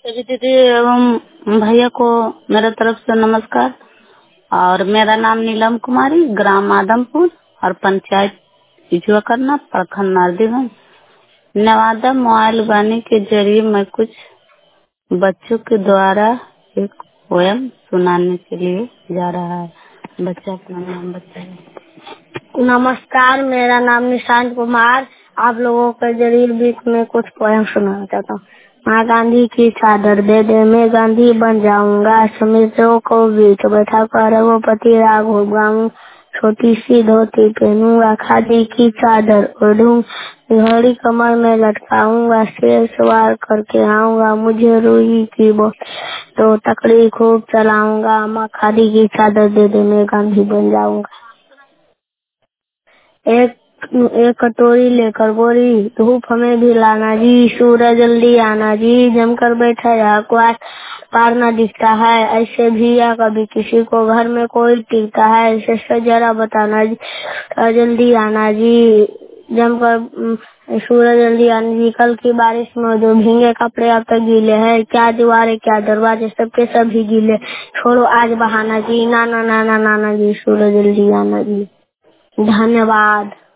सभी दीदी एवं भैया को मेरे तरफ से नमस्कार। और मेरा नाम नीलम कुमारी, ग्राम आदमपुर और पंचायत इजुआ करना, प्रखंड नारदीगंज, नवादा। मोबाइल गाने के जरिए मैं कुछ बच्चों के द्वारा एक पोयम सुनाने के लिए जा रहा है। बच्चा अपना नाम बताए। नमस्कार, मेरा नाम निशांत कुमार। आप लोगों के जरिए बीच में कुछ पोयम सुनाना चाहता हूँ। माँ गांधी की चादर दे दे, मैं गांधी बन जाऊंगा। समितियों को बीच बैठा कर रघुपति राघव गाऊं। छोटी सी धोती पहनूंगा, खादी की चादर ओढ़ूं। घड़ी कमर में लटकाऊंगा, शेर सवार करके आऊंगा। मुझे रुई की तो तकड़ी खूब चलाऊंगा। माँ खादी की चादर दे दे, मैं गांधी बन जाऊंगा। एक कटोरी लेकर गोरी, धूप हमें भी लाना जी। सूरज जल्दी आना जी, जमकर बैठा या क्वार पार न दिखता है। ऐसे भी या कभी किसी को घर में कोई टिकता है। ऐसे जरा बताना जी, जल्दी आना जी। जमकर सूरज जल्दी आना जी। कल की बारिश में जो भीगे कपड़े अब तक गीले हैं, क्या दीवारें क्या दरवाजे सबके सभी गीले। छोड़ो आज बहाना जी, नाना नाना नाना जी, सूरज जल्दी आना जी। धन्यवाद।